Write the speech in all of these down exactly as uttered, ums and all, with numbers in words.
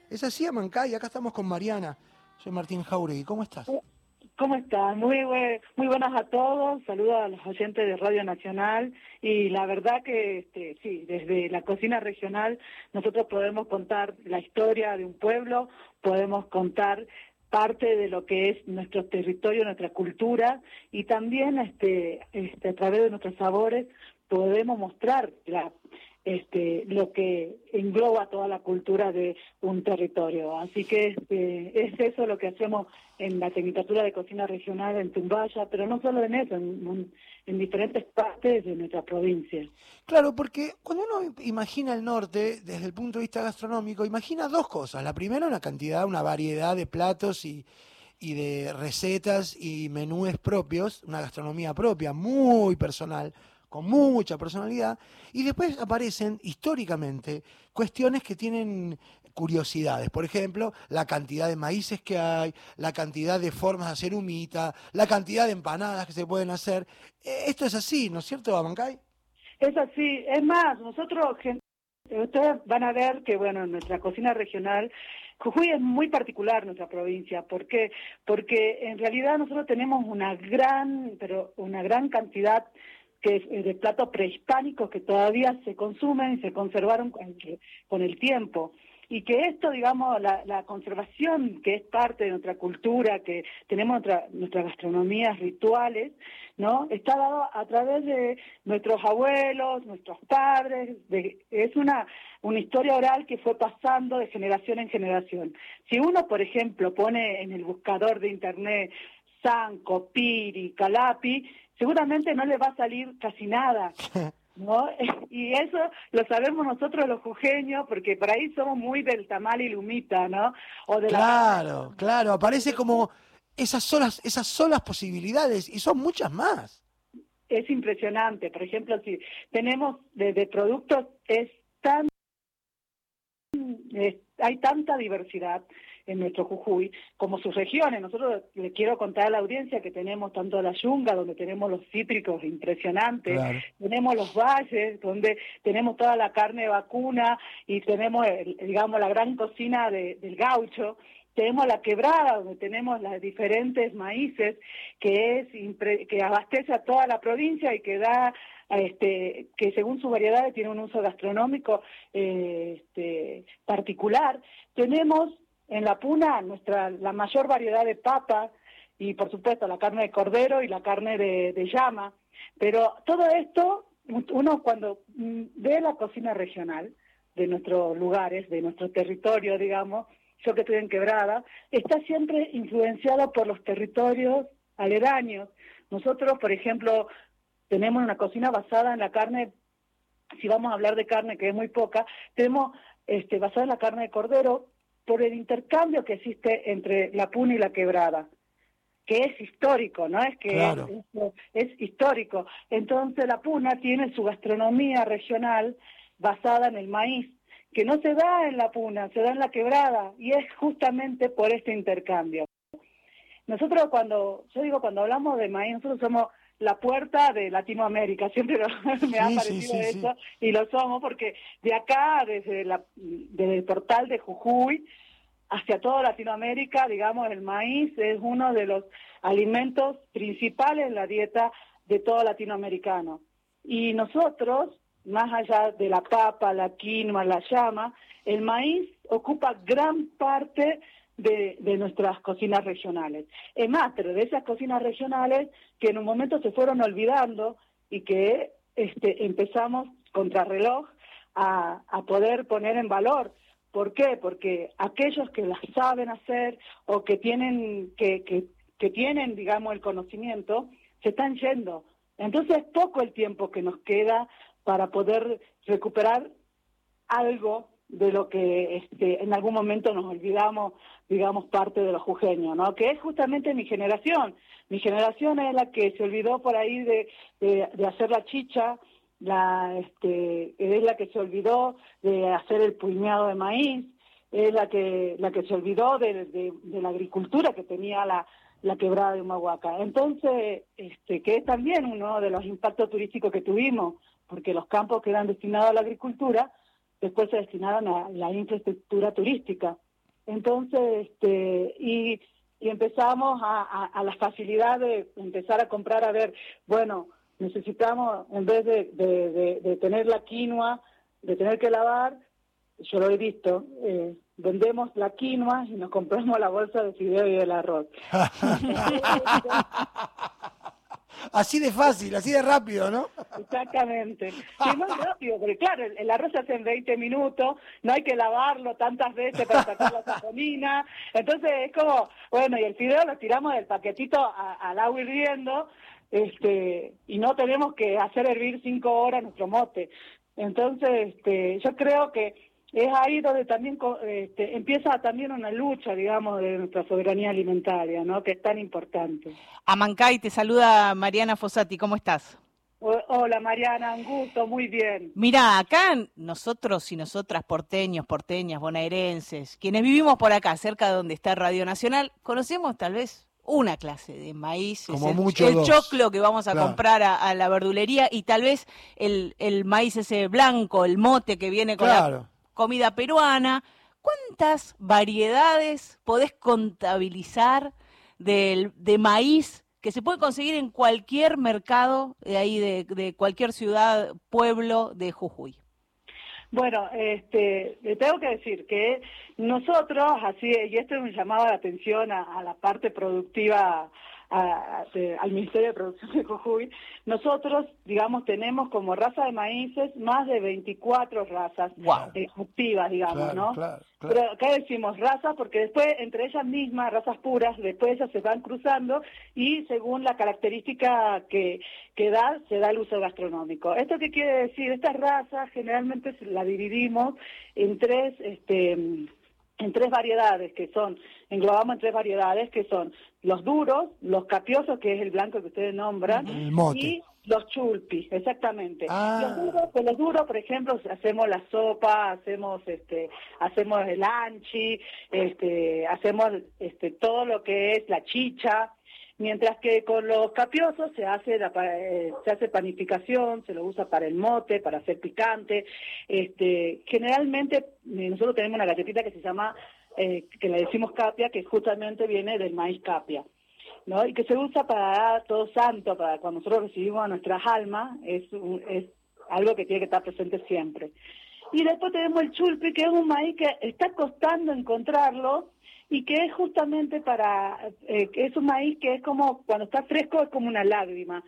Es así, Amancay, acá estamos con Mariana. Soy Martín Jauregui, ¿cómo estás? ¿Cómo están? Muy, bue- muy buenas a todos, saludos a los oyentes de Radio Nacional y la verdad que este, sí, desde la cocina regional nosotros podemos contar la historia de un pueblo, podemos contar parte de lo que es nuestro territorio, nuestra cultura y también este, este, a través de nuestros sabores podemos mostrar la este, lo que engloba toda la cultura de un territorio. Así que este, es eso lo que hacemos en la Tecnicatura de Cocina Regional en Tumbaya, pero no solo en eso, en, en diferentes partes de nuestra provincia. Claro, porque cuando uno imagina el norte, desde el punto de vista gastronómico, imagina dos cosas. La primera, una cantidad, una variedad de platos y, y de recetas y menúes propios, una gastronomía propia, muy personal, con mucha personalidad, y después aparecen históricamente cuestiones que tienen curiosidades. Por ejemplo, la cantidad de maíces que hay, la cantidad de formas de hacer humita, la cantidad de empanadas que se pueden hacer. Eh, Esto es así, ¿no es cierto, Abancay? Es así, es más, nosotros, gen- ustedes van a ver que, bueno, en nuestra cocina regional, Jujuy es muy particular nuestra provincia. ¿Por qué? Porque en realidad nosotros tenemos una gran, pero una gran cantidad que de platos prehispánicos que todavía se consumen y se conservaron con el, con el tiempo. Y que esto, digamos, la, la conservación, que es parte de nuestra cultura, que tenemos nuestra, nuestras gastronomías rituales, ¿no? Está dado a través de nuestros abuelos, nuestros padres, de, es una, una historia oral que fue pasando de generación en generación. Si uno, por ejemplo, pone en el buscador de internet Sanco, Piri, Calapi, seguramente no le va a salir casi nada, ¿no? Y eso lo sabemos nosotros los jujeños, porque por ahí somos muy del tamal y lumita, ¿no? O de la carne. Claro, claro, aparece como esas solas, esas solas posibilidades, y son muchas más. Es impresionante. Por ejemplo, si tenemos de, de productos, es tan, es- hay tanta diversidad en nuestro Jujuy como sus regiones. Nosotros le quiero contar a la audiencia que tenemos tanto la Yunga, donde tenemos los cítricos impresionantes, Claro. tenemos los valles, donde tenemos toda la carne vacuna y tenemos, el- digamos, la gran cocina de- del gaucho. Tenemos la quebrada, donde tenemos las diferentes maíces, que es impre- que abastece a toda la provincia y que da, este, que según sus variedades tiene un uso gastronómico eh, este, particular. Tenemos en la Puna nuestra la mayor variedad de papas y por supuesto la carne de cordero y la carne de, de llama. Pero todo esto, uno cuando mm, ve la cocina regional de nuestros lugares, de nuestro territorio, digamos, yo que estoy en Quebrada, está siempre influenciado por los territorios aledaños. Nosotros, por ejemplo, tenemos una cocina basada en la carne, si vamos a hablar de carne, que es muy poca, tenemos este, basada en la carne de cordero por el intercambio que existe entre la Puna y la Quebrada, que es histórico, ¿no? Es que Claro. es, es histórico. Entonces la Puna tiene su gastronomía regional basada en el maíz, que no se da en la Puna, se da en la Quebrada, y es justamente por este intercambio. Nosotros cuando, yo digo, cuando hablamos de maíz, nosotros somos la puerta de Latinoamérica, siempre lo- me ha Sí, sí, parecido sí, sí. eso, y lo somos porque de acá, desde, la, desde el portal de Jujuy, hacia toda Latinoamérica, digamos, el maíz es uno de los alimentos principales en la dieta de todo latinoamericano. Y nosotros, más allá de la papa, la quinoa, la llama, el maíz ocupa gran parte de, de nuestras cocinas regionales. Es más, pero de esas cocinas regionales que en un momento se fueron olvidando y que este, empezamos contrarreloj a, a poder poner en valor. ¿Por qué? Porque aquellos que las saben hacer o que tienen, que, que, que tienen, digamos, el conocimiento, se están yendo. Entonces es poco el tiempo que nos queda para poder recuperar algo de lo que este, en algún momento nos olvidamos, digamos, parte de los jujeños, ¿no? Que es justamente mi generación. Mi generación es la que se olvidó por ahí de, de, de hacer la chicha, la este es la que se olvidó de hacer el puñado de maíz, es la que la que se olvidó de, de, de la agricultura que tenía la, la quebrada de Humahuaca. Entonces, este que es también uno de los impactos turísticos que tuvimos, porque los campos que eran destinados a la agricultura después se destinaron a la infraestructura turística. Entonces, este, y, y empezamos a, a, a la facilidad de empezar a comprar, a ver, bueno, necesitamos, en vez de, de, de, de tener la quinoa, de tener que lavar, yo lo he visto, eh, vendemos la quinoa y nos compramos la bolsa de fideo y del arroz. Así de fácil, así de rápido, ¿no? Exactamente. Sí, muy rápido, porque claro, el, el arroz se hace en veinte minutos, no hay que lavarlo tantas veces para sacar la saponina. Entonces es como, bueno, y el fideo lo tiramos del paquetito a, al agua hirviendo, este, y no tenemos que hacer hervir cinco horas nuestro mote. Entonces, este, yo creo que es ahí donde también este, empieza también una lucha, digamos, de nuestra soberanía alimentaria, ¿no? Que es tan importante. Amancay, te saluda Mariana Fossati, ¿cómo estás? Hola Mariana, un gusto, muy bien. Mirá, acá nosotros y nosotras, porteños, porteñas, bonaerenses, quienes vivimos por acá, cerca de donde está Radio Nacional, conocemos tal vez una clase de maíz, como es el, mucho el dos. choclo que vamos a Claro. comprar a, a la verdulería, y tal vez el, el maíz ese blanco, el mote que viene con Claro. la comida peruana. ¿Cuántas variedades podés contabilizar de, de maíz que se puede conseguir en cualquier mercado de ahí, de, de cualquier ciudad, pueblo de Jujuy? Bueno, este, le tengo que decir que nosotros, así, y esto me llamaba la atención a, a la parte productiva, a, a, de, al Ministerio de Producción de Jujuy, nosotros, digamos, tenemos como raza de maíces más de veinticuatro razas Wow. eh, activas, digamos, Claro, ¿no? claro, claro. Pero acá decimos razas porque después, entre ellas mismas, razas puras, después ellas se van cruzando y según la característica que, que da, se da el uso gastronómico. ¿Esto qué quiere decir? Estas razas generalmente la dividimos en tres, este, en tres variedades que son, englobamos en tres variedades que son los duros, los capiosos, que es el blanco que ustedes nombran, El mote. y los chulpis, exactamente. Ah. Los duros, pues los duros, por ejemplo, hacemos la sopa, hacemos este, hacemos el anchi, este, hacemos este todo lo que es la chicha, mientras que con los capiosos se hace la, eh, se hace panificación, se lo usa para el mote, para hacer picante. Este, generalmente eh, nosotros tenemos una galletita que se llama eh, que le decimos capia, que justamente viene del maíz capia, ¿no? Y que se usa para todo santo, para cuando nosotros recibimos a nuestras almas, es, un, es algo que tiene que estar presente siempre. Y después tenemos el chulpi, que es un maíz que está costando encontrarlo, y que es justamente para, eh, que es un maíz que es como, cuando está fresco es como una lágrima,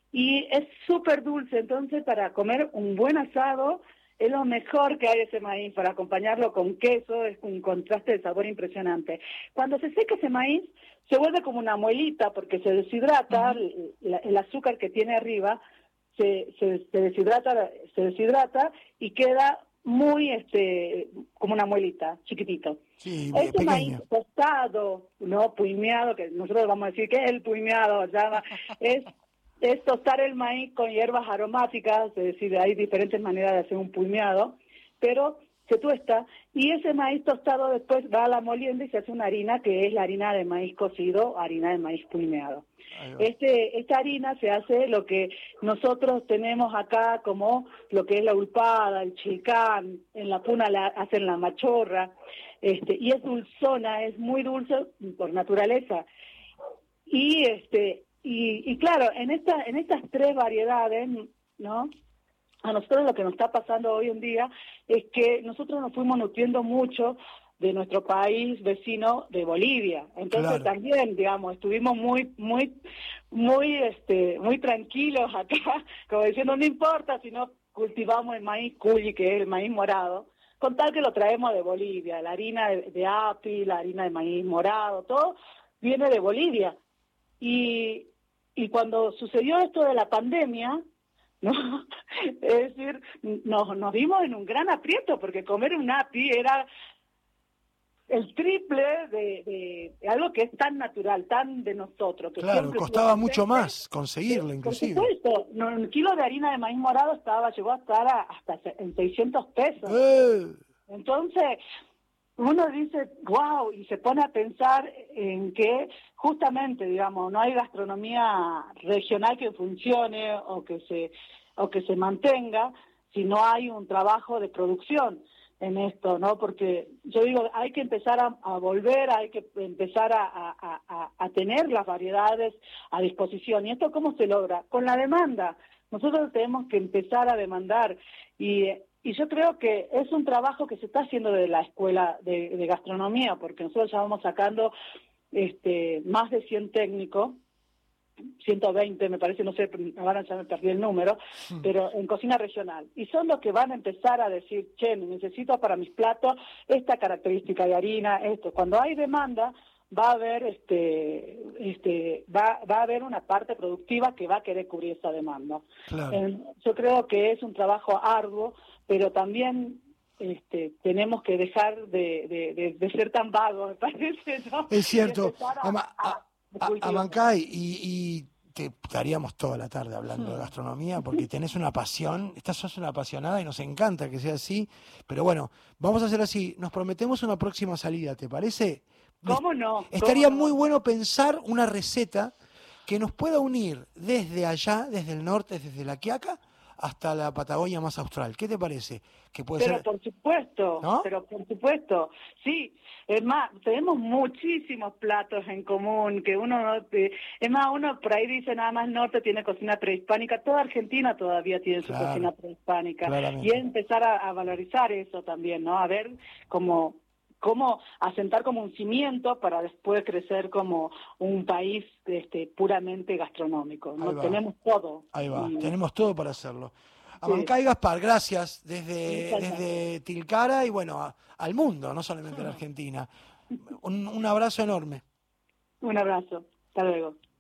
y es súper dulce, entonces para comer un buen asado es lo mejor que hay ese maíz, para acompañarlo con queso, es un contraste de sabor impresionante. Cuando se seca ese maíz, se vuelve como una muelita, porque se deshidrata, uh-huh. el, el azúcar que tiene arriba, se, se, se deshidrata, se deshidrata y queda muy, este, como una muelita, chiquitito. Sí, este pequeño. maíz tostado, no puimeado, que nosotros vamos a decir que es el puimeado, llama, es, es tostar el maíz con hierbas aromáticas, es decir, hay diferentes maneras de hacer un puimeado, pero se tuesta, y ese maíz tostado después va a la molienda y se hace una harina que es la harina de maíz cocido, harina de maíz puimeado. Este, esta harina se hace lo que nosotros tenemos acá como lo que es la ulpada, el chilcán, en la puna la, hacen la machorra, este, y es dulzona, es muy dulce por naturaleza. Y este, y, y claro, en esta, en estas tres variedades, ¿no? A nosotros lo que nos está pasando hoy en día es que nosotros nos fuimos nutriendo mucho de nuestro país vecino de Bolivia. Entonces Claro. también, digamos, estuvimos muy, muy, muy, este, muy tranquilos acá, como diciendo, no importa si no cultivamos el maíz culi, que es el maíz morado, con tal que lo traemos de Bolivia, la harina de, de api, la harina de maíz morado, todo viene de Bolivia. Y, y cuando sucedió esto de la pandemia, ¿no? Es decir, nos, nos vimos en un gran aprieto, porque comer un api era el triple de, de algo que es tan natural, tan de nosotros. Que Claro, siempre costaba mucho más conseguirlo, Por inclusive. supuesto, no, un kilo de harina de maíz morado estaba llegó a estar a, hasta en seiscientos pesos. Eh. Entonces, uno dice, wow, y se pone a pensar en que justamente, digamos, no hay gastronomía regional que funcione o que se o que se mantenga si no hay un trabajo de producción. en esto, ¿no? Porque yo digo, hay que empezar a, a volver, hay que empezar a, a, a, a tener las variedades a disposición. ¿Y esto cómo se logra? Con la demanda. Nosotros tenemos que empezar a demandar y, y yo creo que es un trabajo que se está haciendo de la escuela de, de gastronomía, porque nosotros ya vamos sacando este, más de cien técnicos, ciento veinte me parece, no sé, ahora ya me perdí el número, sí. Pero en cocina regional. Y son los que van a empezar a decir, che, necesito para mis platos esta característica de harina, esto. Cuando hay demanda, va a haber este este va va a haber una parte productiva que va a querer cubrir esa demanda. Claro. Eh, yo creo que es un trabajo arduo, pero también este tenemos que dejar de, de, de, de ser tan vagos, me parece, ¿no? Es cierto. A, Ama, a, a, a Amancay, y, y te estaríamos toda la tarde hablando de gastronomía porque tenés una pasión, estás sos una apasionada y nos encanta que sea así, pero bueno, vamos a hacer así, nos prometemos una próxima salida, ¿te parece? ¿Cómo no? Estaría ¿Cómo no? muy bueno pensar una receta que nos pueda unir desde allá, desde el norte, desde La Quiaca, hasta la Patagonia más austral. ¿Qué te parece? Que puede Pero ser... por supuesto, ¿no? pero por supuesto, sí. Es más, tenemos muchísimos platos en común, que uno no... te- Es más, uno por ahí dice nada más norte tiene cocina prehispánica, toda Argentina todavía tiene su Claro, cocina prehispánica. claramente. Y es empezar a, a valorizar eso también, ¿no? A ver cómo... cómo asentar como un cimiento para después crecer como un país este, puramente gastronómico. Ahí No va. tenemos todo. Ahí va, Y- tenemos todo para hacerlo. Amancay Gaspar, gracias desde, Muchas desde Tilcara y bueno, a- al mundo, no solamente a la Argentina. Un, un abrazo enorme. Un abrazo. Hasta luego.